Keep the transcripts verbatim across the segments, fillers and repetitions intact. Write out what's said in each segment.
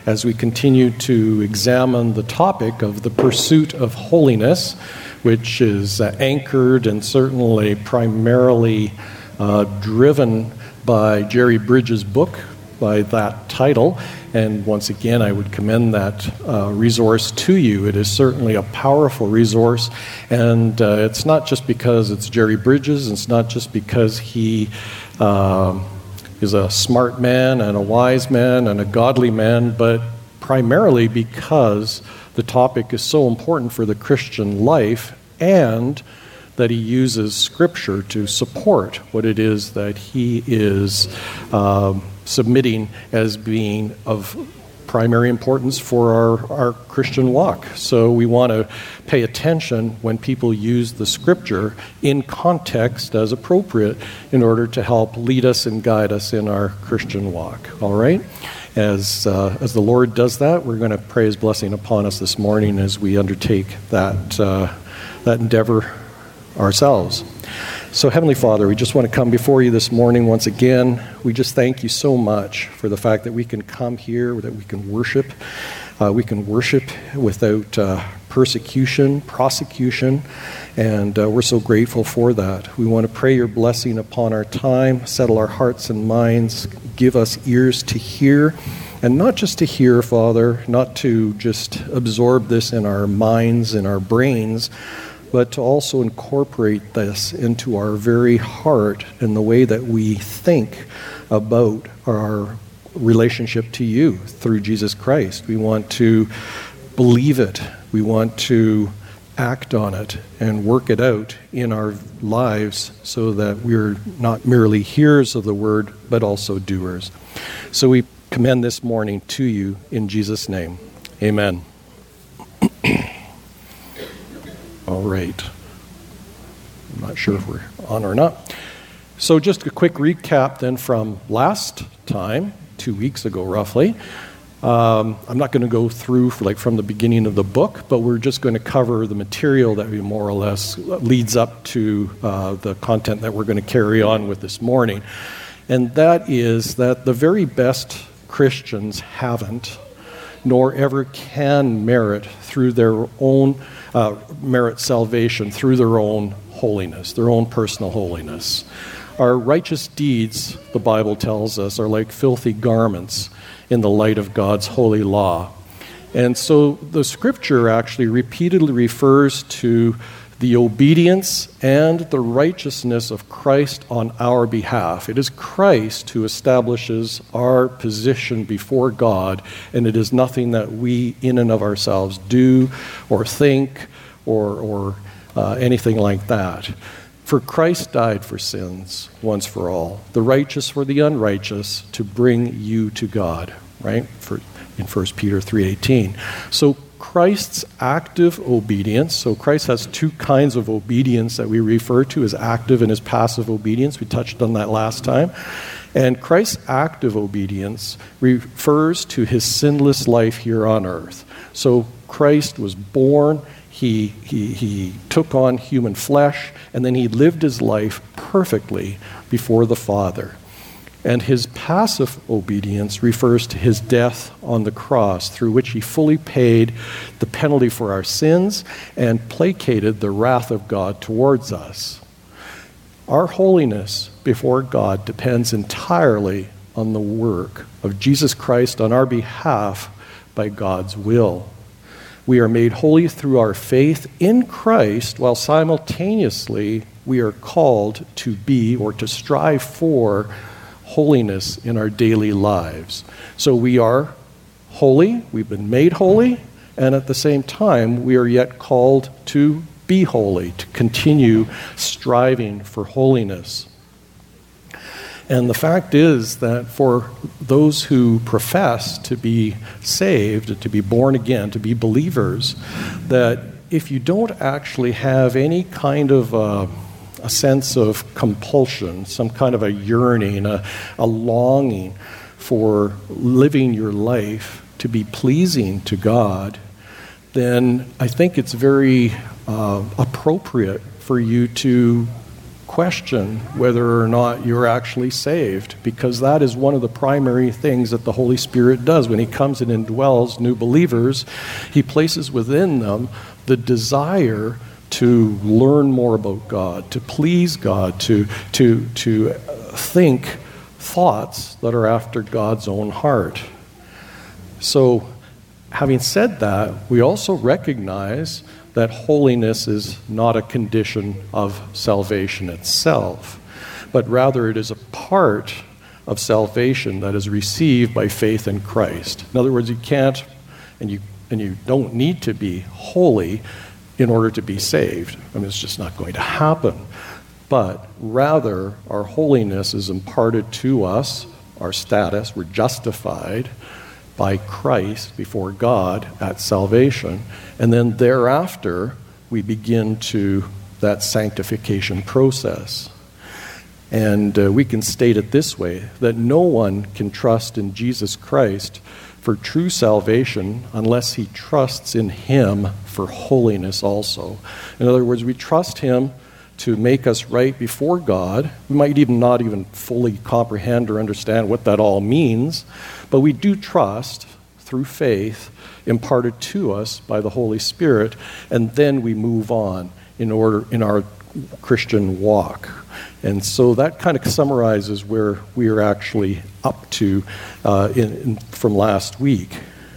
as we continue to examine the topic of the pursuit of holiness, which is uh, anchored and certainly primarily uh, driven by Jerry Bridges' book by that title. And once again, I would commend that uh, resource to you. It is certainly a powerful resource, and uh, it's not just because it's Jerry Bridges, it's not just because he uh, is a smart man and a wise man and a godly man, but primarily because the topic is so important for the Christian life, and that he uses Scripture to support what it is that he is uh, submitting as being of primary importance for our, our Christian walk. So we want to pay attention when people use the Scripture in context as appropriate in order to help lead us and guide us in our Christian walk. All right? As uh, as the Lord does that, we're going to pray His blessing upon us this morning as we undertake that uh, that endeavor ourselves. So, Heavenly Father, we just want to come before you this morning once again. We just thank you so much for the fact that we can come here, that we can worship. Uh, we can worship without uh, persecution, prosecution, and uh, we're so grateful for that. We want to pray your blessing upon our time, settle our hearts and minds, give us ears to hear, and not just to hear, Father, not to just absorb this in our minds and our brains, but to also incorporate this into our very heart and the way that we think about our relationship to you through Jesus Christ. We want to believe it. We want to act on it and work it out in our lives so that we're not merely hearers of the word, but also doers. So we commend this morning to you in Jesus' name. Amen. All right. I'm not sure if we're on or not. So just a quick recap then from last time, two weeks ago roughly. Um, I'm not going to go through for like from the beginning of the book, but we're just going to cover the material that we more or less leads up to uh, the content that we're going to carry on with this morning. And that is that the very best Christians haven't, nor ever can merit through their own Uh, merit salvation through their own holiness, their own personal holiness. Our righteous deeds, the Bible tells us, are like filthy garments in the light of God's holy law. And so the Scripture actually repeatedly refers to the obedience and the righteousness of Christ on our behalf. It is Christ who establishes our position before God, and it is nothing that we in and of ourselves do or think or, or uh, anything like that. For Christ died for sins once for all, the righteous for the unrighteous, to bring you to God, right? For, in First Peter three eighteen. So Christ's active obedience, so Christ has two kinds of obedience that we refer to as active and as passive obedience. We touched on that last time. And Christ's active obedience refers to his sinless life here on earth. So Christ was born, he, he, he took on human flesh, and then he lived his life perfectly before the Father. And his passive obedience refers to his death on the cross, through which he fully paid the penalty for our sins and placated the wrath of God towards us. Our holiness before God depends entirely on the work of Jesus Christ on our behalf by God's will. We are made holy through our faith in Christ, while simultaneously we are called to be or to strive for holiness in our daily lives. So we are holy, we've been made holy, and at the same time we are yet called to be holy, to continue striving for holiness. And the fact is that for those who profess to be saved, to be born again, to be believers, that if you don't actually have any kind of uh, a sense of compulsion, some kind of a yearning, a, a longing for living your life to be pleasing to God, then I think it's very uh, appropriate for you to question whether or not you're actually saved, because that is one of the primary things that the Holy Spirit does. When he comes and indwells new believers, he places within them the desire to learn more about God, to please God, to, to, to think thoughts that are after God's own heart. So, having said that, we also recognize that holiness is not a condition of salvation itself, but rather it is a part of salvation that is received by faith in Christ. In other words, you can't and you and you don't need to be holy in order to be saved. I mean, it's just not going to happen. But rather, our holiness is imparted to us, our status, we're justified by Christ before God at salvation, and then thereafter we begin to that sanctification process. And uh, we can state it this way, that no one can trust in Jesus Christ for true salvation unless he trusts in him for holiness also. In other words, we trust him to make us right before God. We might even not even fully comprehend or understand what that all means, but we do trust through faith imparted to us by the Holy Spirit, and then we move on in order in our Christian walk. And so that kind of summarizes where we are actually up to uh, in, in, from last week.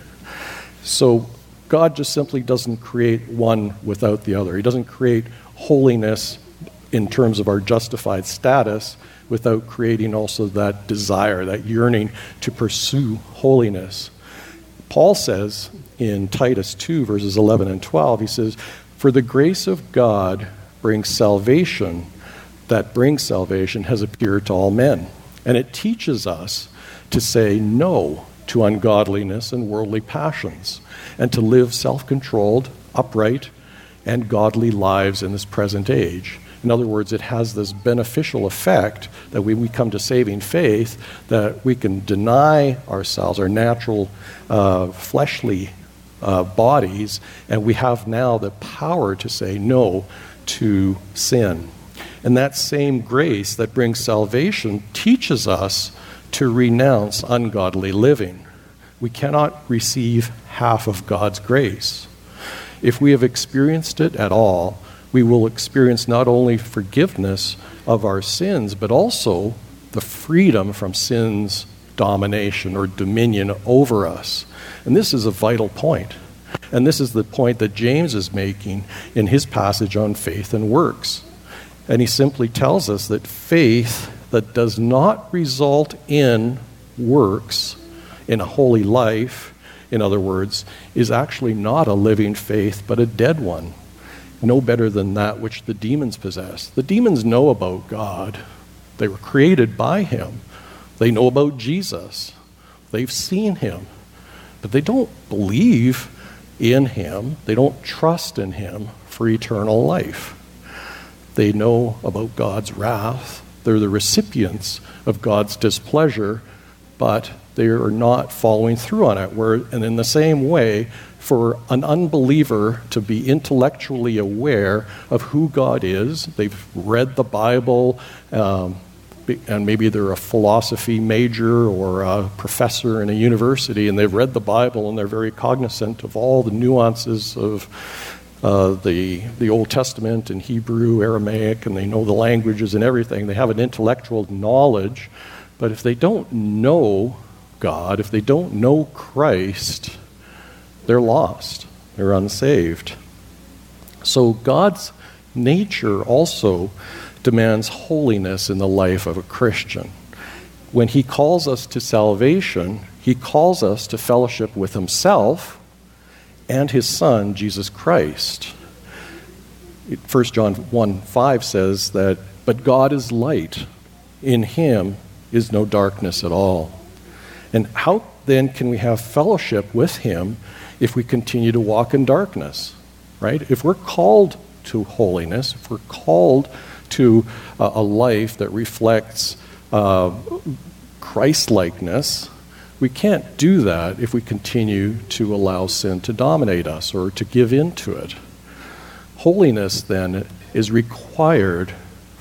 So God just simply doesn't create one without the other. He doesn't create holiness in terms of our justified status without creating also that desire, that yearning to pursue holiness. Paul says in Titus two, verses eleven and twelve, he says, "For the grace of God brings salvation, that brings salvation has appeared to all men. And it teaches us to say no to ungodliness and worldly passions, and to live self-controlled, upright, and godly lives in this present age." In other words, it has this beneficial effect that when we come to saving faith, that we can deny ourselves, our natural uh, fleshly uh, bodies, and we have now the power to say no to sin. And that same grace that brings salvation teaches us to renounce ungodly living. We cannot receive half of God's grace. If we have experienced it at all, we will experience not only forgiveness of our sins, but also the freedom from sin's domination or dominion over us. And this is a vital point. And this is the point that James is making in his passage on faith and works. And he simply tells us that faith that does not result in works, in a holy life, in other words, is actually not a living faith, but a dead one. No better than that which the demons possess. The demons know about God. They were created by him. They know about Jesus. They've seen him. But they don't believe in him. They don't trust in him for eternal life. They know about God's wrath. They're the recipients of God's displeasure, but they are not following through on it. Where, and in the same way, for an unbeliever to be intellectually aware of who God is, they've read the Bible, um, and maybe they're a philosophy major or a professor in a university, and they've read the Bible and they're very cognizant of all the nuances of uh, the the Old Testament and Hebrew, Aramaic, and they know the languages and everything. They have an intellectual knowledge, but if they don't know God, if they don't know Christ, they're lost. They're unsaved. So God's nature also demands holiness in the life of a Christian. When he calls us to salvation, he calls us to fellowship with himself and his Son, Jesus Christ. First John one five says that, "But God is light. In him is no darkness at all." And how then can we have fellowship with him if we continue to walk in darkness, right? If we're called to holiness, if we're called to uh, a life that reflects uh, Christ-likeness, we can't do that if we continue to allow sin to dominate us or to give in to it. Holiness, then, is required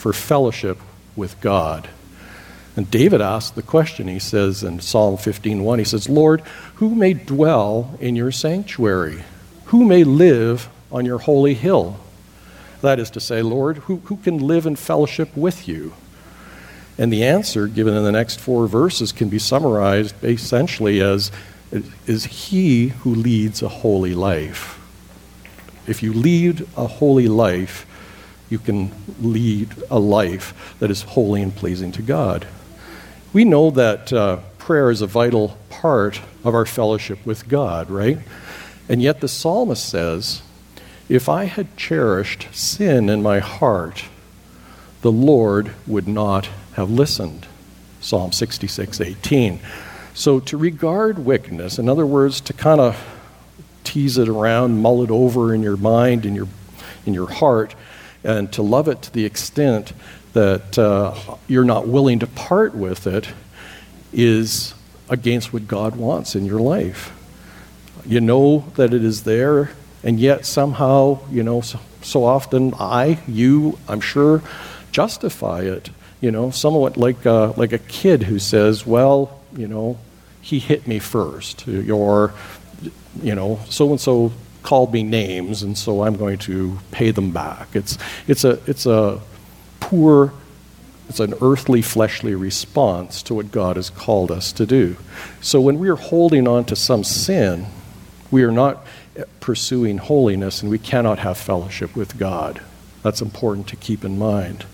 for fellowship with God. And David asked the question, he says in Psalm fifteen one, he says, Lord, who may dwell in your sanctuary? Who may live on your holy hill? That is to say, Lord, who, who can live in fellowship with you? And the answer given in the next four verses can be summarized essentially as, is he who leads a holy life. If you lead a holy life, you can lead a life that is holy and pleasing to God. We know that uh, prayer is a vital part of our fellowship with God, right? And yet the psalmist says, if I had cherished sin in my heart, the Lord would not have listened. Psalm sixty-six eighteen. So to regard wickedness, in other words, to kind of tease it around, mull it over in your mind, in your in your heart, and to love it to the extent that uh, you're not willing to part with it, is against what God wants in your life. You know that it is there, and yet somehow, you know, so, so often I, you, I'm sure, justify it. You know, somewhat like uh, like a kid who says, well, you know, he hit me first, or, you know, so-and-so called me names, and so I'm going to pay them back. It's it's a it's a poor, it's an earthly, fleshly response to what God has called us to do. So when we are holding on to some sin, we are not pursuing holiness, and we cannot have fellowship with God. That's important to keep in mind.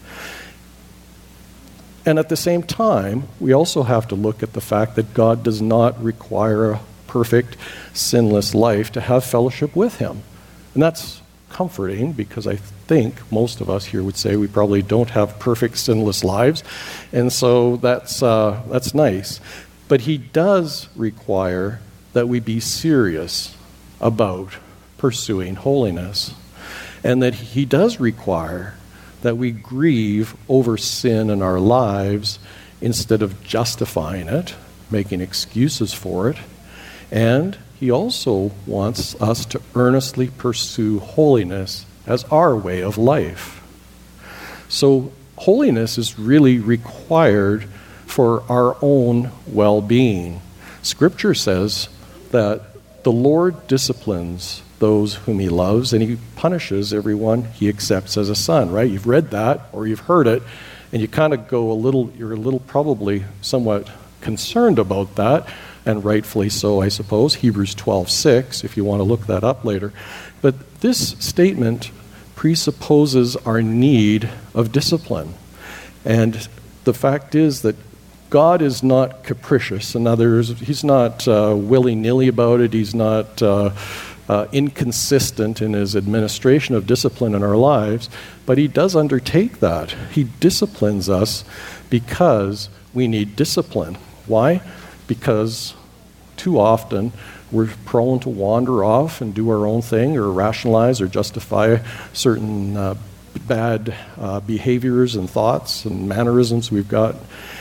And at the same time, we also have to look at the fact that God does not require a perfect, sinless life to have fellowship with him. And that's comforting, because I think most of us here would say we probably don't have perfect, sinless lives. And so that's uh, that's nice. But he does require that we be serious about pursuing holiness. And that he does require that we grieve over sin in our lives instead of justifying it, making excuses for it. And he also wants us to earnestly pursue holiness as our way of life. So holiness is really required for our own well-being. Scripture says that the Lord disciplines those whom he loves, and he punishes everyone he accepts as a son, right? You've read that, or you've heard it, and you kind of go a little, you're a little probably somewhat concerned about that, and rightfully so, I suppose. Hebrews twelve six, if you want to look that up later. But this statement presupposes our need of discipline. And the fact is that God is not capricious. In other words, he's not uh, willy-nilly about it. He's not uh, uh, inconsistent in his administration of discipline in our lives. But he does undertake that. He disciplines us because we need discipline. Why? Because too often we're prone to wander off and do our own thing, or rationalize or justify certain uh, bad uh, behaviors and thoughts and mannerisms we've got.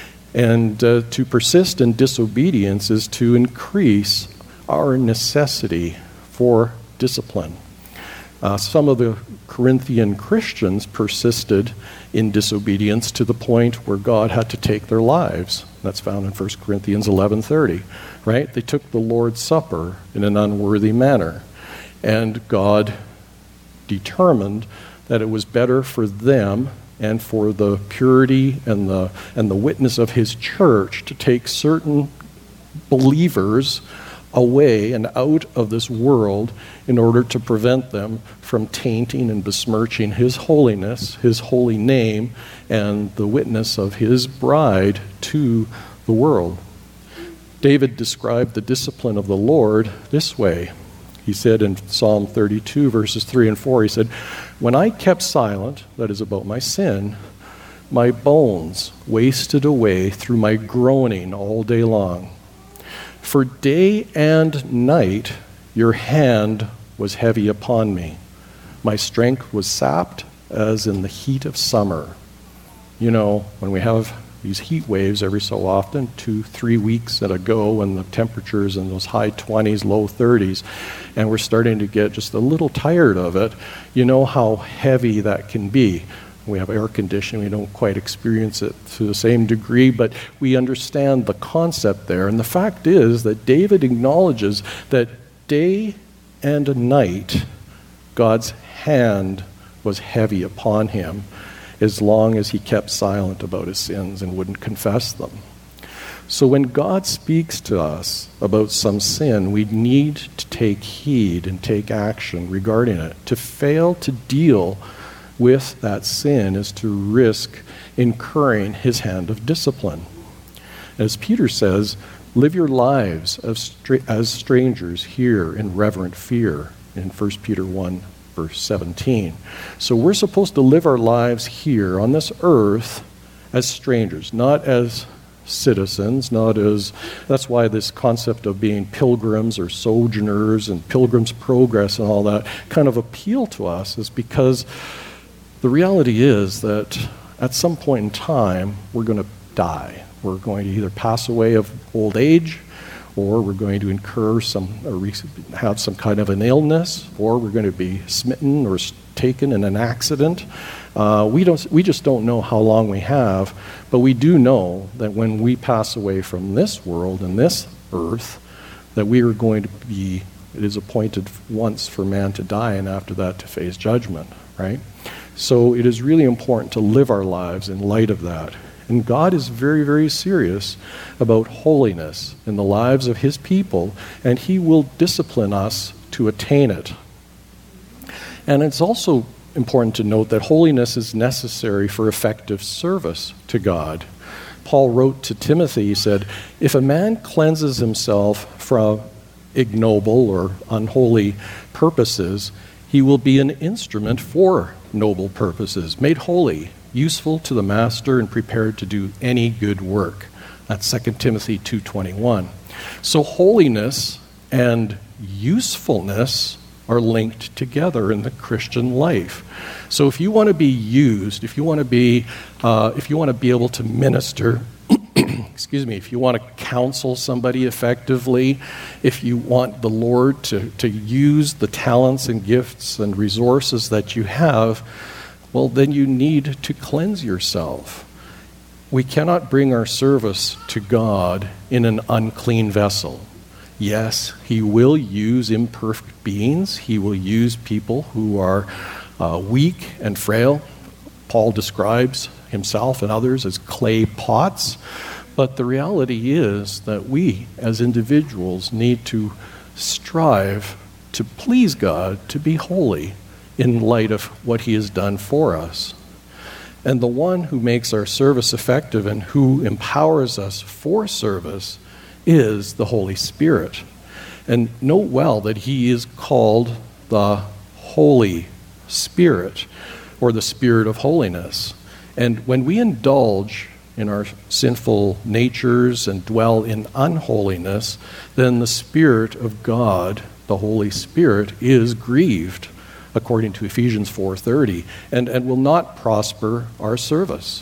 And uh, to persist in disobedience is to increase our necessity for discipline. Uh, some of the Corinthian Christians persisted in disobedience to the point where God had to take their lives. That's found in First Corinthians eleven thirty, right? They took the Lord's Supper in an unworthy manner, and God determined that it was better for them and for the purity and the and the witness of his church to take certain believers away and out of this world in order to prevent them from tainting and besmirching his holiness, his holy name, and the witness of his bride to the world. David described the discipline of the Lord this way. He said in Psalm thirty-two, verses three and four, he said, "When I kept silent," that is about my sin, "my bones wasted away through my groaning all day long. For day and night your hand was heavy upon me. My strength was sapped as in the heat of summer." You know, when we have these heat waves every so often, two, three weeks at a go, and the temperatures in those high twenties, low thirties, and we're starting to get just a little tired of it, you know how heavy that can be. We have air conditioning. We don't quite experience it to the same degree, but we understand the concept there. And the fact is that David acknowledges that day and night, God's hand was heavy upon him as long as he kept silent about his sins and wouldn't confess them. So when God speaks to us about some sin, we need to take heed and take action regarding it. To fail to deal with that sin is to risk incurring his hand of discipline. As Peter says, live your lives as, stra- as strangers here in reverent fear in First Peter one, verse seventeen. So we're supposed to live our lives here on this earth as strangers, not as citizens, not as, that's why this concept of being pilgrims or sojourners and Pilgrim's Progress and all that kind of appeal to us, is because the reality is that at some point in time, we're going to die. We're going to either pass away of old age, or we're going to incur some, or have some kind of an illness, or we're going to be smitten or taken in an accident. Uh, we don't. We just don't know how long we have, but we do know that when we pass away from this world and this earth, that we are going to be, it is appointed once for man to die, and after that to face judgment, right? So it is really important to live our lives in light of that. And God is very, very serious about holiness in the lives of his people, and he will discipline us to attain it. And it's also important to note that holiness is necessary for effective service to God. Paul wrote to Timothy, he said, if a man cleanses himself from ignoble or unholy purposes, he will be an instrument for noble purposes, made holy, useful to the master, and prepared to do any good work. That's Second Timothy two twenty-one. So holiness and usefulness are linked together in the Christian life. So if you want to be used, if you want to be, uh, if you want to be able to minister, excuse me, if you want to counsel somebody effectively, if you want the Lord to, to use the talents and gifts and resources that you have, well, then you need to cleanse yourself. We cannot bring our service to God in an unclean vessel. Yes, he will use imperfect beings. He will use people who are uh, weak and frail. Paul describes himself and others as clay pots. But the reality is that we, as individuals, need to strive to please God, to be holy in light of what he has done for us. And the one who makes our service effective and who empowers us for service is the Holy Spirit. And note well that he is called the Holy Spirit, or the Spirit of holiness. And when we indulge in our sinful natures and dwell in unholiness, then the Spirit of God, the Holy Spirit, is grieved, according to Ephesians four thirty, and, and will not prosper our service.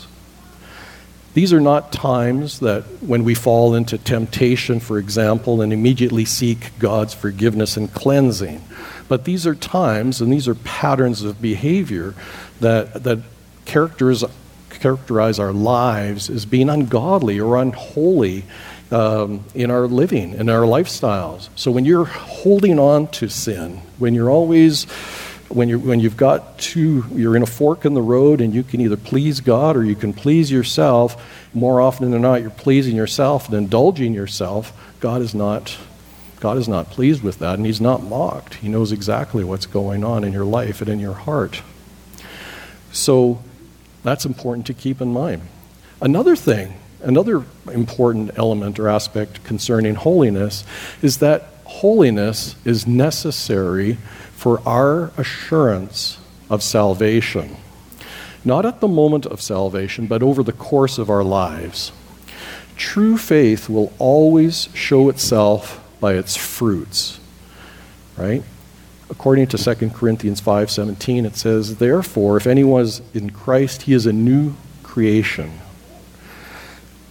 These are not times that when we fall into temptation, for example, and immediately seek God's forgiveness and cleansing. But these are times, and these are patterns of behavior that, that characterize, characterize our lives as being ungodly or unholy um, in our living, in our lifestyles. So when you're holding on to sin, when you're always... When you're when you've got two, you're in a fork in the road, and you can either please God or you can please yourself. More often than not, you're pleasing yourself and indulging yourself. God is not, God is not pleased with that, and he's not mocked. He knows exactly what's going on in your life and in your heart. So that's important to keep in mind. Another thing, another important element or aspect concerning holiness is that holiness is necessary for our assurance of salvation. Not at the moment of salvation, but over the course of our lives. True faith will always show itself by its fruits, right? According to Second Corinthians five seventeen, it says, therefore, if anyone is in Christ, he is a new creation.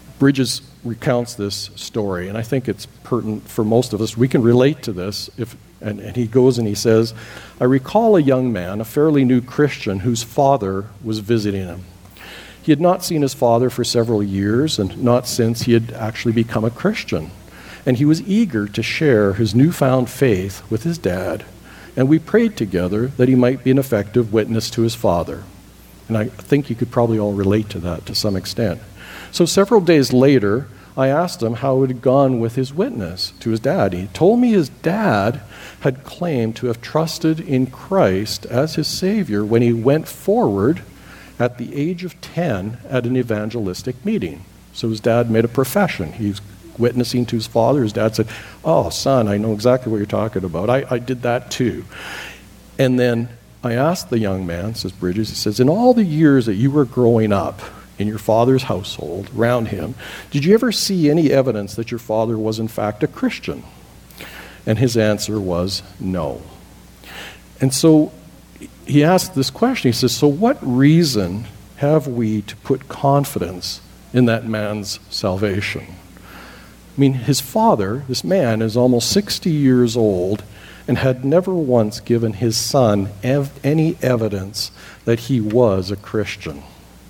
Bridges recounts this story, and I think it's pertinent for most of us. We can relate to this. If And, and he goes and he says, I recall a young man, a fairly new Christian, whose father was visiting him. He had not seen his father for several years, and not since he had actually become a Christian. And he was eager to share his newfound faith with his dad. And we prayed together that he might be an effective witness to his father. And I think you could probably all relate to that to some extent. So several days later, I asked him how it had gone with his witness to his dad. He told me his dad had claimed to have trusted in Christ as his Savior when he went forward at the age of ten at an evangelistic meeting. So his dad made a profession. He's witnessing to his father. His dad said, oh, son, I know exactly what you're talking about. I, I did that too. And then I asked the young man, says Bridges, he says, in all the years that you were growing up in your father's household, around him, did you ever see any evidence that your father was in fact a Christian? And his answer was no. And so he asked this question. He says, so what reason have we to put confidence in that man's salvation? I mean, his father, this man, is almost sixty years old and had never once given his son ev- any evidence that he was a Christian.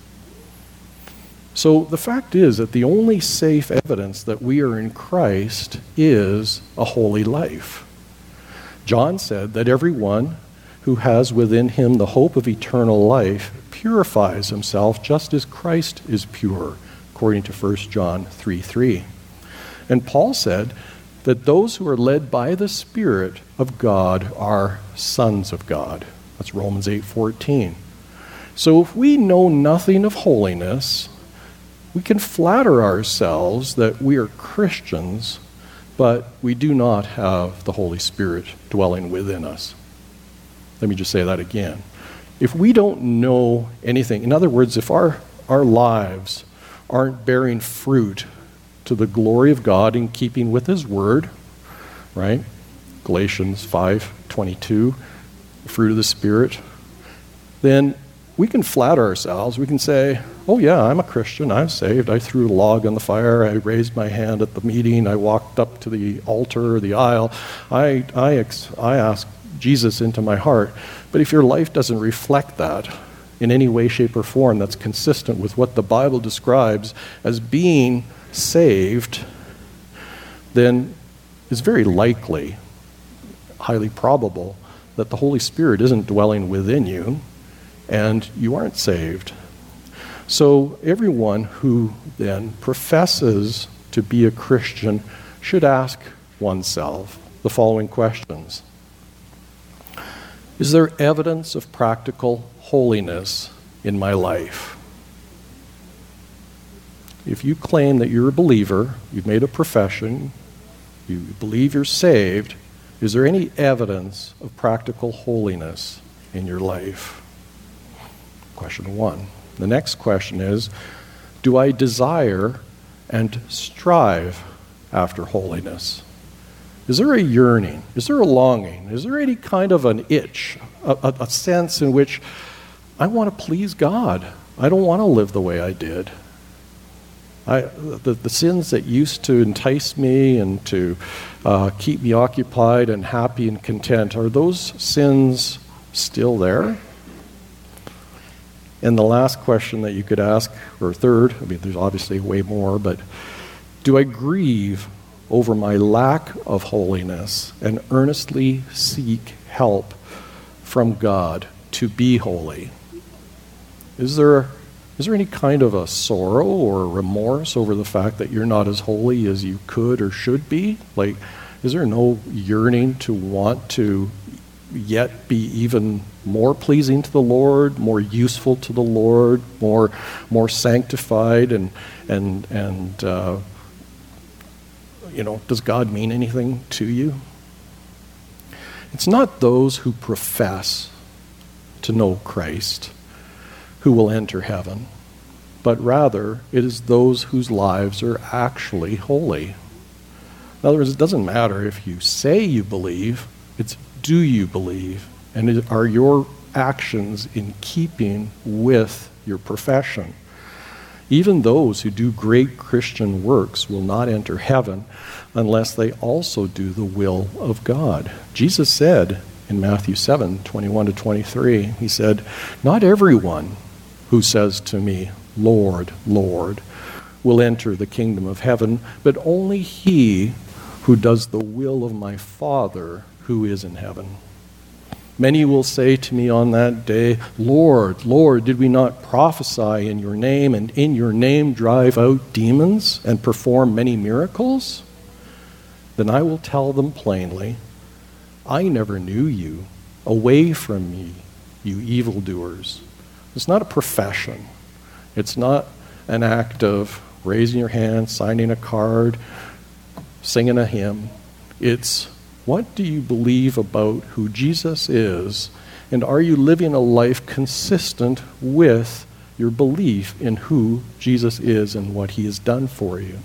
So the fact is that the only safe evidence that we are in Christ is a holy life. John said that everyone who has within him the hope of eternal life purifies himself just as Christ is pure, according to First John three three. And Paul said that those who are led by the Spirit of God are sons of God. That's Romans eight fourteen. So if we know nothing of holiness, we can flatter ourselves that we are Christians, but we do not have the Holy Spirit dwelling within us. Let me just say that again. If we don't know anything, in other words, if our, our lives aren't bearing fruit to the glory of God in keeping with His Word, right? Galatians five twenty-two, the fruit of the Spirit, then we can flatter ourselves. We can say, oh yeah, I'm a Christian, I'm saved. I threw a log on the fire, I raised my hand at the meeting, I walked up to the altar or the aisle, I, I, ex- I asked Jesus into my heart. But if your life doesn't reflect that in any way, shape, or form that's consistent with what the Bible describes as being saved, then it's very likely, highly probable, that the Holy Spirit isn't dwelling within you and you aren't saved. So everyone who then professes to be a Christian should ask oneself the following questions. Is there evidence of practical holiness in my life? If you claim that you're a believer, you've made a profession, you believe you're saved, is there any evidence of practical holiness in your life? Question one. The next question is, do I desire and strive after holiness? Is there a yearning? Is there a longing? Is there any kind of an itch, a, a, a sense in which I want to please God? I don't want to live the way I did. I, the, the sins that used to entice me and to uh, keep me occupied and happy and content, are those sins still there? And the last question that you could ask, or third, I mean, there's obviously way more, but do I grieve over my lack of holiness and earnestly seek help from God to be holy? Is there, is there any kind of a sorrow or remorse over the fact that you're not as holy as you could or should be? Like, is there no yearning to want to yet be even more pleasing to the Lord, more useful to the Lord, more more sanctified, and and and uh, you know, does God mean anything to you? It's not those who profess to know Christ who will enter heaven, but rather it is those whose lives are actually holy. In other words, it doesn't matter if you say you believe, it's do you believe? And are your actions in keeping with your profession? Even those who do great Christian works will not enter heaven unless they also do the will of God. Jesus said in Matthew seven, twenty-one to twenty-three, he said, "Not everyone who says to me, 'Lord, Lord,' will enter the kingdom of heaven, but only he who does the will of my Father who is in heaven. Many will say to me on that day, 'Lord, Lord, did we not prophesy in your name, and in your name drive out demons and perform many miracles?' Then I will tell them plainly, 'I never knew you. Away from me, you evildoers.'" It's not a profession. It's not an act of raising your hand, signing a card, singing a hymn. It's, what do you believe about who Jesus is, and are you living a life consistent with your belief in who Jesus is and what he has done for you?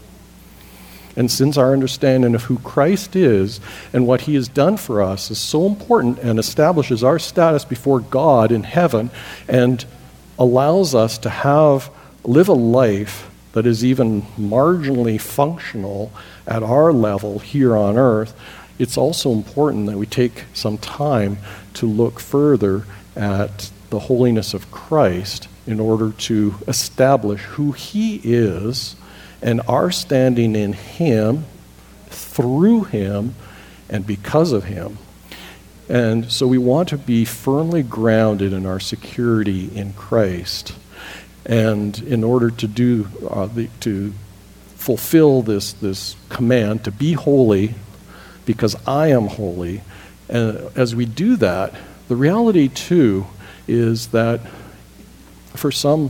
And since our understanding of who Christ is and what he has done for us is so important and establishes our status before God in heaven and allows us to have live a life that is even marginally functional at our level here on earth, it's also important that we take some time to look further at the holiness of Christ in order to establish who he is and our standing in him, through him, and because of him. And so we want to be firmly grounded in our security in Christ. And in order to do uh, the, to fulfill this this command to be holy, because I am holy, and as we do that, the reality too is that for some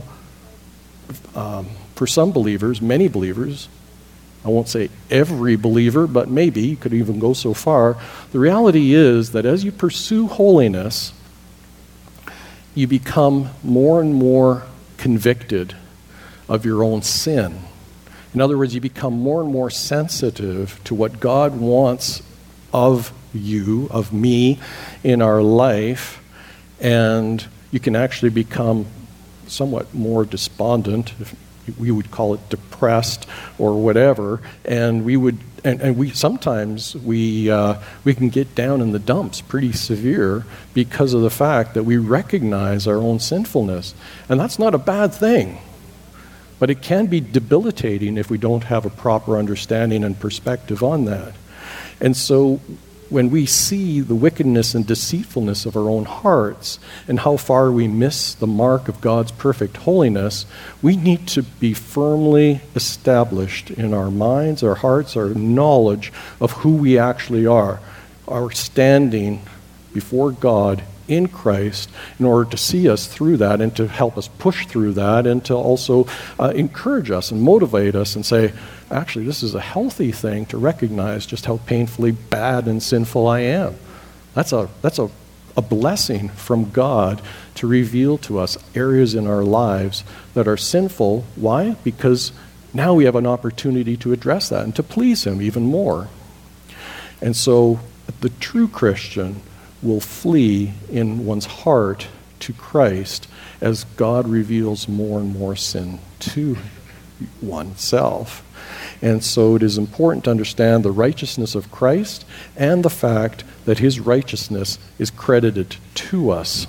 um, for some believers, many believers, I won't say every believer, but maybe you could even go so far. The reality is that as you pursue holiness, you become more and more convicted of your own sin. In other words, you become more and more sensitive to what God wants of you, of me, in our life, and you can actually become somewhat more despondent, if we would call it depressed or whatever, and we would, and, and we sometimes we uh, we can get down in the dumps pretty severe because of the fact that we recognize our own sinfulness, and that's not a bad thing, but it can be debilitating if we don't have a proper understanding and perspective on that. And so when we see the wickedness and deceitfulness of our own hearts and how far we miss the mark of God's perfect holiness, we need to be firmly established in our minds, our hearts, our knowledge of who we actually are, our standing before God in Christ, in order to see us through that and to help us push through that and to also uh, encourage us and motivate us and say, actually, this is a healthy thing to recognize just how painfully bad and sinful I am. That's a that's a, a blessing from God to reveal to us areas in our lives that are sinful. Why? Because now we have an opportunity to address that and to please him even more. And so the true Christian will flee in one's heart to Christ as God reveals more and more sin to oneself. And so it is important to understand the righteousness of Christ and the fact that his righteousness is credited to us.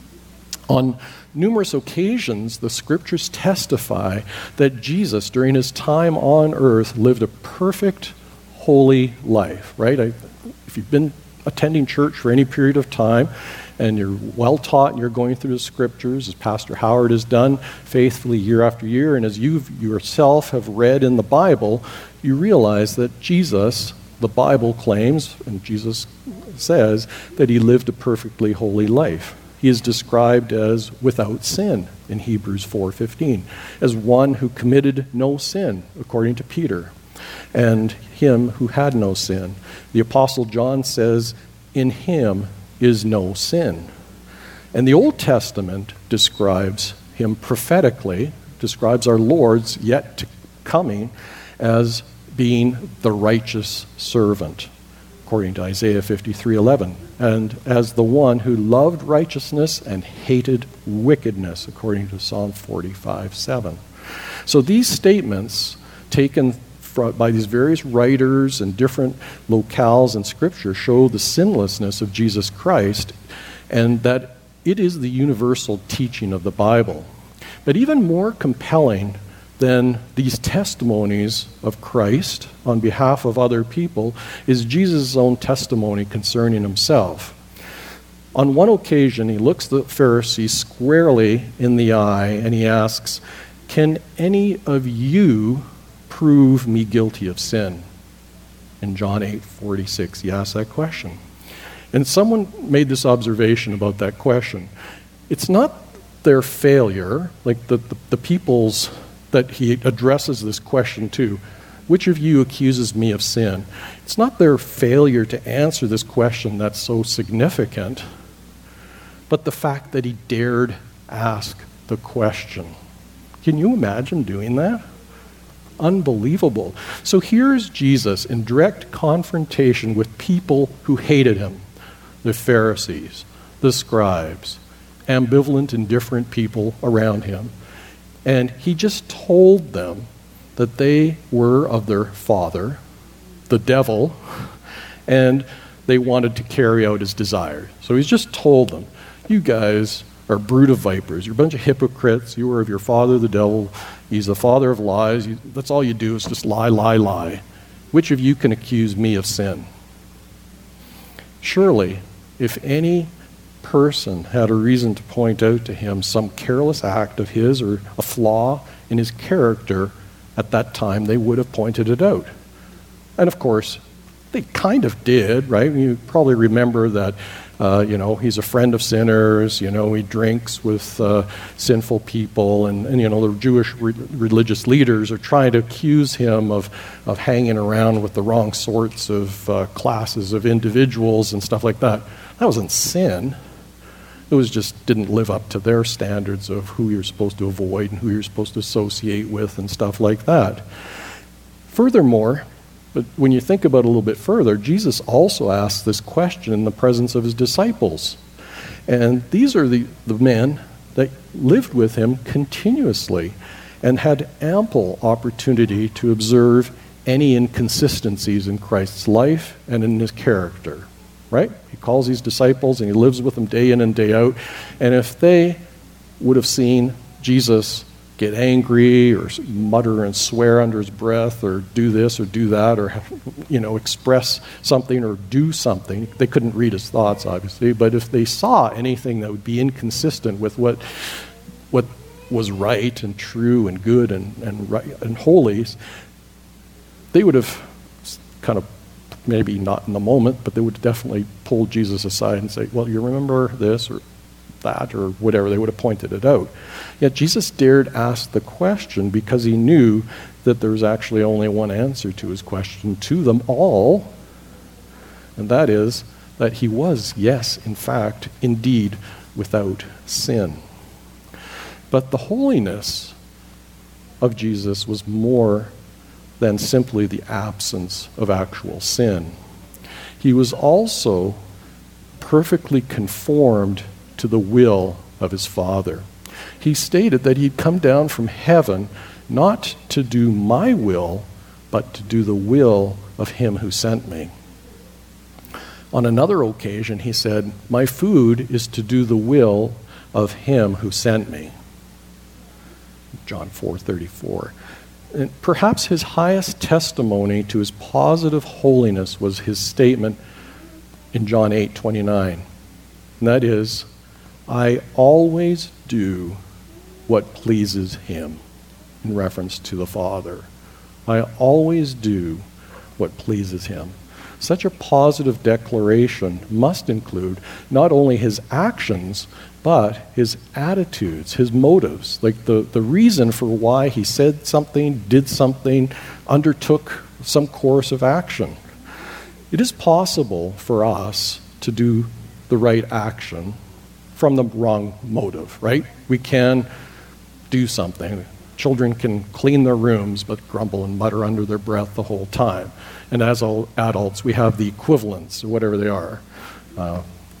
On numerous occasions, the scriptures testify that Jesus, during his time on earth, lived a perfect, holy life, right? I, if you've been attending church for any period of time, and you're well taught and you're going through the scriptures, as Pastor Howard has done faithfully year after year, and as you yourself have read in the Bible, you realize that Jesus, the Bible claims, and Jesus says, that he lived a perfectly holy life. He is described as without sin in Hebrews four fifteen, as one who committed no sin, according to Peter, and him who had no sin. The Apostle John says, in him is no sin. And the Old Testament describes him prophetically, describes our Lord's yet to coming as being the righteous servant, according to Isaiah fifty-three eleven, and as the one who loved righteousness and hated wickedness, according to Psalm forty-five seven. So these statements taken from, by these various writers and different locales in Scripture show the sinlessness of Jesus Christ and that it is the universal teaching of the Bible. But even more compelling than these testimonies of Christ on behalf of other people is Jesus' own testimony concerning himself. On one occasion, he looks the Pharisee squarely in the eye and he asks, "Can any of you prove me guilty of sin?" In John eight forty-six, he asks that question. And someone made this observation about that question. It's not their failure, like the, the, the people's that he addresses this question to, which of you accuses me of sin? It's not their failure to answer this question that's so significant, but the fact that he dared ask the question. Can you imagine doing that? Unbelievable. So here's Jesus in direct confrontation with people who hated him, the Pharisees, the scribes, ambivalent, indifferent people around him. And he just told them that they were of their father, the devil, and they wanted to carry out his desires. So he's just told them, you guys are a brood of vipers. You're a bunch of hypocrites. You are of your father, the devil. He's the father of lies. You, that's all you do is just lie, lie, lie. Which of you can accuse me of sin? Surely, if any person had a reason to point out to him some careless act of his or a flaw in his character at that time, they would have pointed it out. And of course, they kind of did, right? You probably remember that, uh, you know, he's a friend of sinners, you know, he drinks with uh, sinful people, and, and, you know, the Jewish re- religious leaders are trying to accuse him of, of hanging around with the wrong sorts of uh, classes of individuals and stuff like that. That wasn't sin. It was just didn't live up to their standards of who you're supposed to avoid and who you're supposed to associate with and stuff like that. Furthermore, but when you think about it a little bit further, Jesus also asked this question in the presence of his disciples. And these are the, the men that lived with him continuously and had ample opportunity to observe any inconsistencies in Christ's life and in his character. Right? He calls these disciples and he lives with them day in and day out. And if they would have seen Jesus get angry or mutter and swear under his breath or do this or do that or, you know, express something or do something, they couldn't read his thoughts, obviously. But if they saw anything that would be inconsistent with what what was right and true and good and, and, right, and holy, they would have kind of, maybe not in the moment, but they would definitely pull Jesus aside and say, well, you remember this or that or whatever. They would have pointed it out. Yet Jesus dared ask the question because he knew that there was actually only one answer to his question to them all, and that is that he was, yes, in fact, indeed, without sin. But the holiness of Jesus was more than simply the absence of actual sin. He was also perfectly conformed to the will of his Father. He stated that he'd come down from heaven not to do my will, but to do the will of him who sent me. On another occasion, he said, my food is to do the will of him who sent me. John four thirty-four. And perhaps his highest testimony to his positive holiness was his statement in John eight twenty-nine. And that is, I always do what pleases him, in reference to the Father. I always do what pleases him. Such a positive declaration must include not only his actions, but his attitudes, his motives, like the, the reason for why he said something, did something, undertook some course of action. It is possible for us to do the right action from the wrong motive, right? We can do something. Children can clean their rooms but grumble and mutter under their breath the whole time. And as adults, we have the equivalents, or whatever they are. Uh,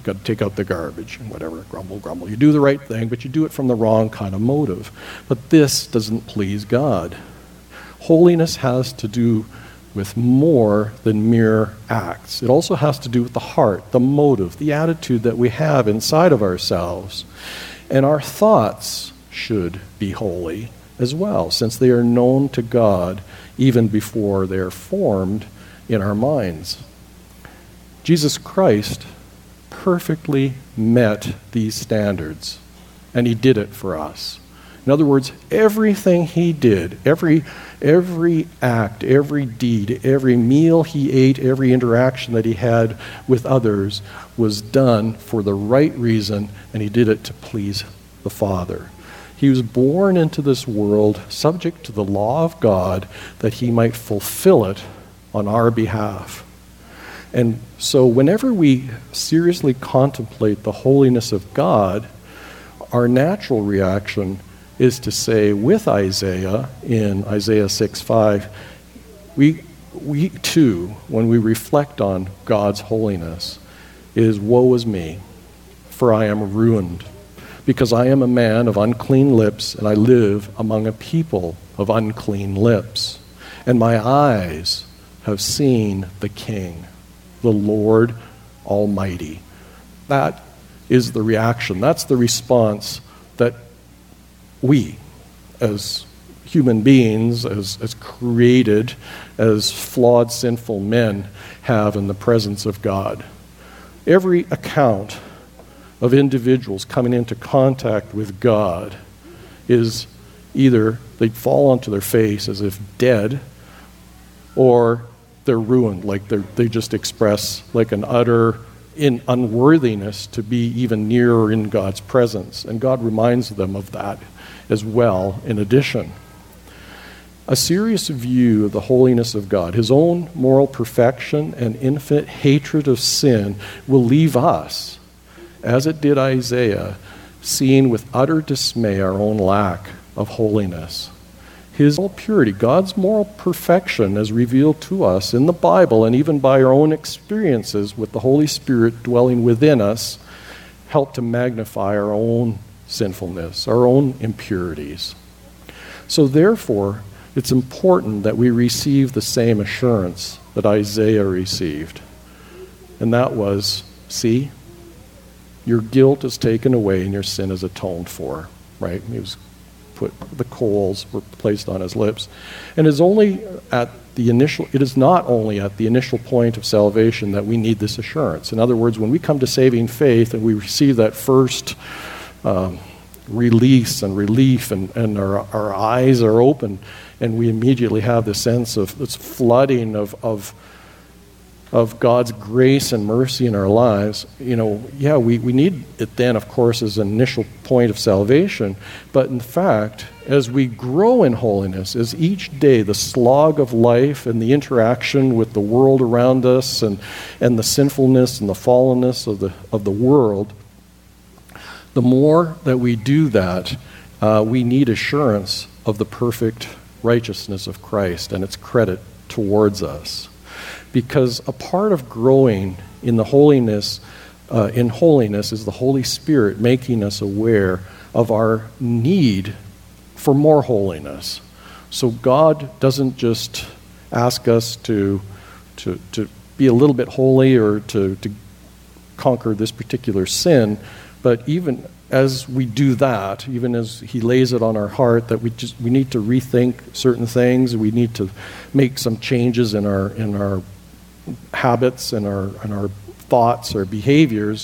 got to take out the garbage and whatever, grumble, grumble. You do the right thing, but you do it from the wrong kind of motive. But this doesn't please God. Holiness has to do with more than mere acts. It also has to do with the heart, the motive, the attitude that we have inside of ourselves. And our thoughts should be holy as well, since they are known to God even before they are formed in our minds. Jesus Christ perfectly met these standards, and he did it for us. In other words, everything he did, every every act, every deed, every meal he ate, every interaction that he had with others was done for the right reason, and he did it to please the Father. He was born into this world subject to the law of God that he might fulfill it on our behalf. And so whenever we seriously contemplate the holiness of God, our natural reaction is to say with Isaiah in Isaiah six five, we, we too, when we reflect on God's holiness, is woe is me, for I am ruined, because I am a man of unclean lips, and I live among a people of unclean lips. And my eyes have seen the King, the Lord Almighty. That is the reaction. That's the response that we, as human beings, as, as created, as flawed, sinful men, have in the presence of God. Every account of individuals coming into contact with God is either they fall onto their face as if dead, or they're ruined, like they're, they just express like an utter in unworthiness to be even near or in God's presence. And God reminds them of that as well, in addition. A serious view of the holiness of God, his own moral perfection and infinite hatred of sin, will leave us, as it did Isaiah, seeing with utter dismay our own lack of holiness. His moral purity, God's moral perfection as revealed to us in the Bible and even by our own experiences with the Holy Spirit dwelling within us, help to magnify our own sinfulness, our own impurities. So therefore, it's important that we receive the same assurance that Isaiah received. And that was, see, your guilt is taken away and your sin is atoned for, right? He was put, the coals were placed on his lips. And it's only at the initial, it is not only at the initial point of salvation that we need this assurance. In other words, when we come to saving faith and we receive that first um, release and relief, and, and our, our eyes are open, and we immediately have this sense of this flooding of, of of God's grace and mercy in our lives, you know, yeah, we, we need it then, of course, as an initial point of salvation. But in fact, as we grow in holiness, as each day the slog of life and the interaction with the world around us and, and the sinfulness and the fallenness of the, of the world, the more that we do that, uh, we need assurance of the perfect righteousness of Christ and its credit towards us. Because a part of growing in the holiness, uh, in holiness is the Holy Spirit making us aware of our need for more holiness. So God doesn't just ask us to, to, to be a little bit holy or to, to conquer this particular sin, but even as we do that, even as he lays it on our heart, that we just we need to rethink certain things, we need to make some changes in our in our habits and our and our thoughts or behaviors.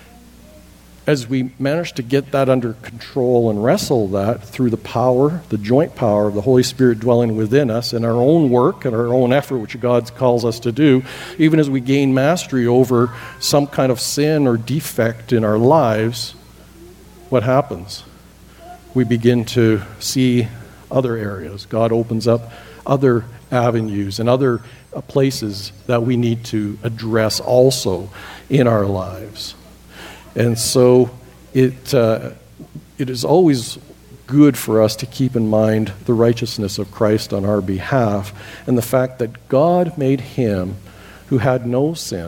As we manage to get that under control and wrestle that through the power, the joint power of the Holy Spirit dwelling within us, and our own work and our own effort, which God calls us to do, even as we gain mastery over some kind of sin or defect in our lives, what happens? We begin to see other areas. God opens up other avenues and other uh, places that we need to address also in our lives. And so it uh, it is always good for us to keep in mind the righteousness of Christ on our behalf and the fact that God made him who had no sin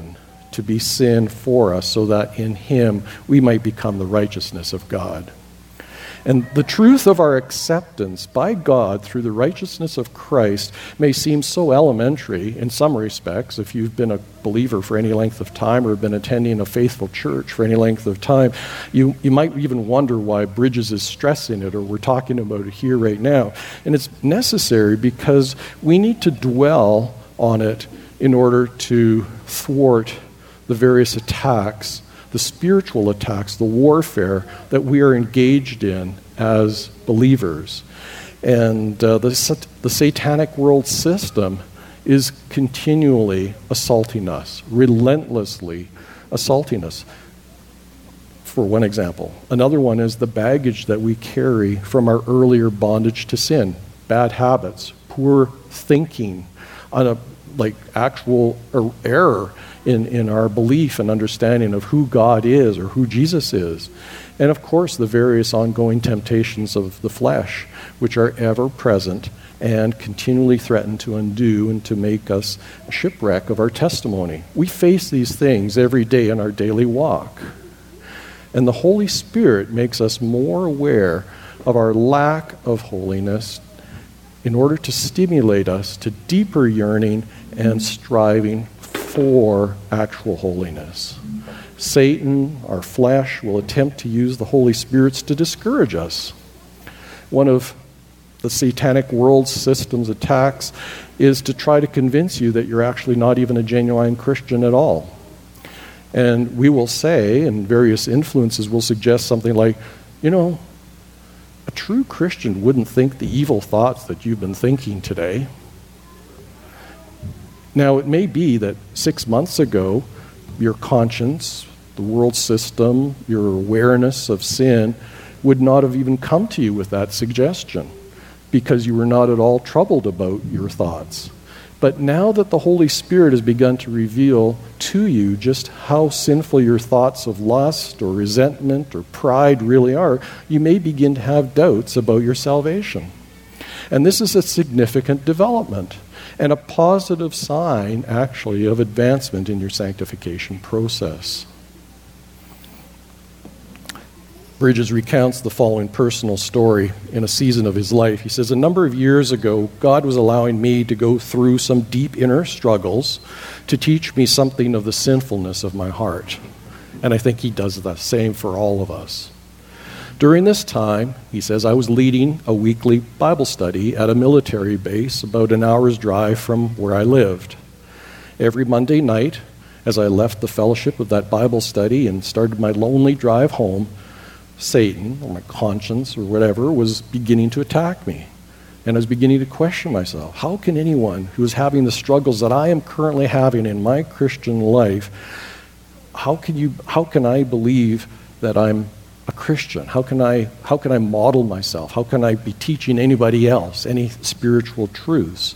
to be sin for us, so that in him we might become the righteousness of God. And the truth of our acceptance by God through the righteousness of Christ may seem so elementary in some respects. If you've been a believer for any length of time or been attending a faithful church for any length of time, you, you might even wonder why Bridges is stressing it, or we're talking about it here right now. And it's necessary because we need to dwell on it in order to thwart the various attacks, the spiritual attacks, the warfare that we are engaged in as believers. And uh, the, the satanic world system is continually assaulting us, relentlessly assaulting us. For one example. Another one is the baggage that we carry from our earlier bondage to sin, bad habits, poor thinking, on a like actual er- error in, in our belief and understanding of who God is or who Jesus is. And of course, the various ongoing temptations of the flesh, which are ever present and continually threaten to undo and to make us a shipwreck of our testimony. We face these things every day in our daily walk. And the Holy Spirit makes us more aware of our lack of holiness in order to stimulate us to deeper yearning and striving for actual holiness. Satan, our flesh, will attempt to use the Holy Spirit to discourage us. One of the satanic world system's attacks is to try to convince you that you're actually not even a genuine Christian at all. And we will say, and various influences will suggest something like, you know, a true Christian wouldn't think the evil thoughts that you've been thinking today. Now, it may be that six months ago, your conscience, the world system, your awareness of sin would not have even come to you with that suggestion because you were not at all troubled about your thoughts. But now that the Holy Spirit has begun to reveal to you just how sinful your thoughts of lust or resentment or pride really are, you may begin to have doubts about your salvation. And this is a significant development and a positive sign, actually, of advancement in your sanctification process. Bridges recounts the following personal story in a season of his life. He says, a number of years ago, God was allowing me to go through some deep inner struggles to teach me something of the sinfulness of my heart. And I think he does the same for all of us. During this time, he says, I was leading a weekly Bible study at a military base about an hour's drive from where I lived. Every Monday night, as I left the fellowship of that Bible study and started my lonely drive home, Satan, or my conscience, or whatever, was beginning to attack me. And I was beginning to question myself. How can anyone who is having the struggles that I am currently having in my Christian life, how can you, how can I believe that I'm a Christian? How can I, how can I model myself? How can I be teaching anybody else any spiritual truths?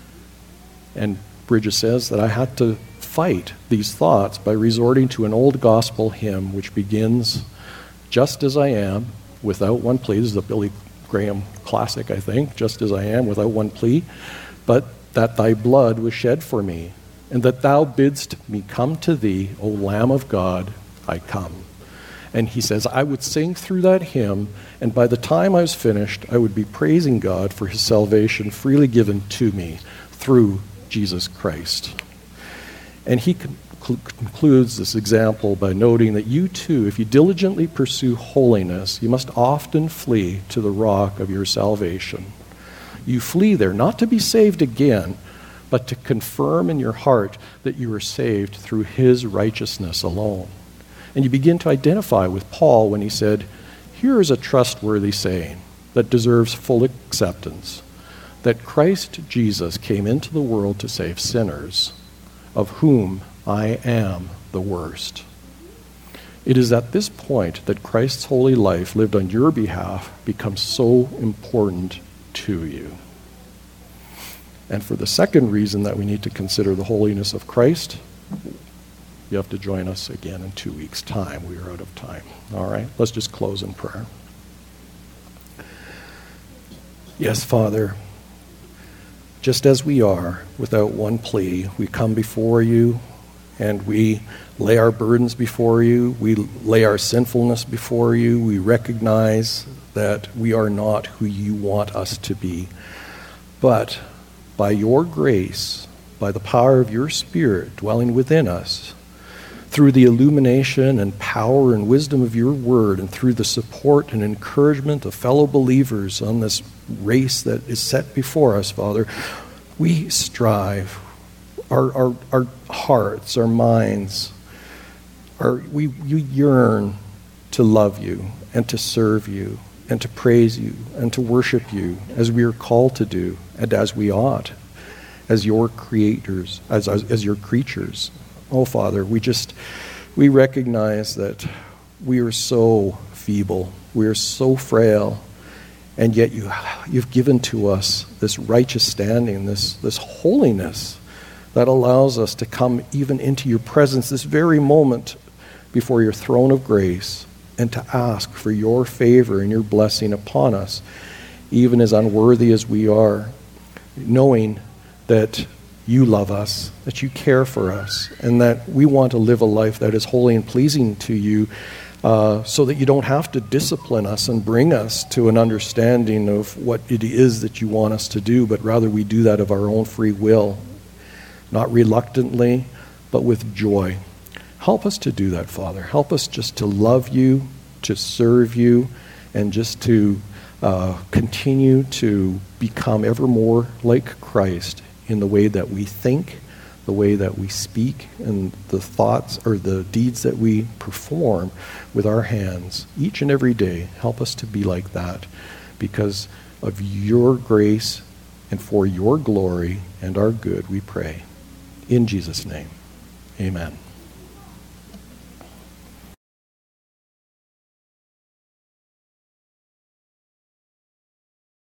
And Bridges says that I had to fight these thoughts by resorting to an old gospel hymn which begins, just as I am, without one plea. This is a Billy Graham classic, I think. Just as I am, without one plea. But that thy blood was shed for me, and that thou bidst me come to thee, O Lamb of God, I come. And he says, I would sing through that hymn, and by the time I was finished, I would be praising God for his salvation freely given to me through Jesus Christ. And he concludes this example by noting that you too, if you diligently pursue holiness, you must often flee to the rock of your salvation. You flee there not to be saved again, but to confirm in your heart that you are saved through his righteousness alone. And you begin to identify with Paul when he said, here is a trustworthy saying that deserves full acceptance, that Christ Jesus came into the world to save sinners, of whom I am the worst. It is at this point that Christ's holy life lived on your behalf becomes so important to you. And for the second reason that we need to consider the holiness of Christ, you have to join us again in two weeks' time. We are out of time. All right, let's just close in prayer. Yes, Father, just as we are, without one plea, we come before you and we lay our burdens before you. We lay our sinfulness before you. We recognize that we are not who you want us to be. But by your grace, by the power of your Spirit dwelling within us, through the illumination and power and wisdom of your word, and through the support and encouragement of fellow believers on this race that is set before us, Father, we strive. Our, our, our hearts, our minds, our, we, we yearn to love you and to serve you and to praise you and to worship you as we are called to do and as we ought, as your creators, as, as, as your creatures. Oh, Father, we just, we recognize that we are so feeble, we are so frail, and yet you, you've given to us this righteous standing, this, this holiness that allows us to come even into your presence this very moment before your throne of grace and to ask for your favor and your blessing upon us, even as unworthy as we are, knowing that you love us, that you care for us, and that we want to live a life that is holy and pleasing to you, uh, so that you don't have to discipline us and bring us to an understanding of what it is that you want us to do, but rather we do that of our own free will, not reluctantly, but with joy. Help us to do that, Father. Help us just to love you, to serve you, and just to uh, continue to become ever more like Christ in the way that we think, the way that we speak, and the thoughts or the deeds that we perform with our hands each and every day. Help us to be like that because of your grace and for your glory and our good, we pray. In Jesus' name, amen.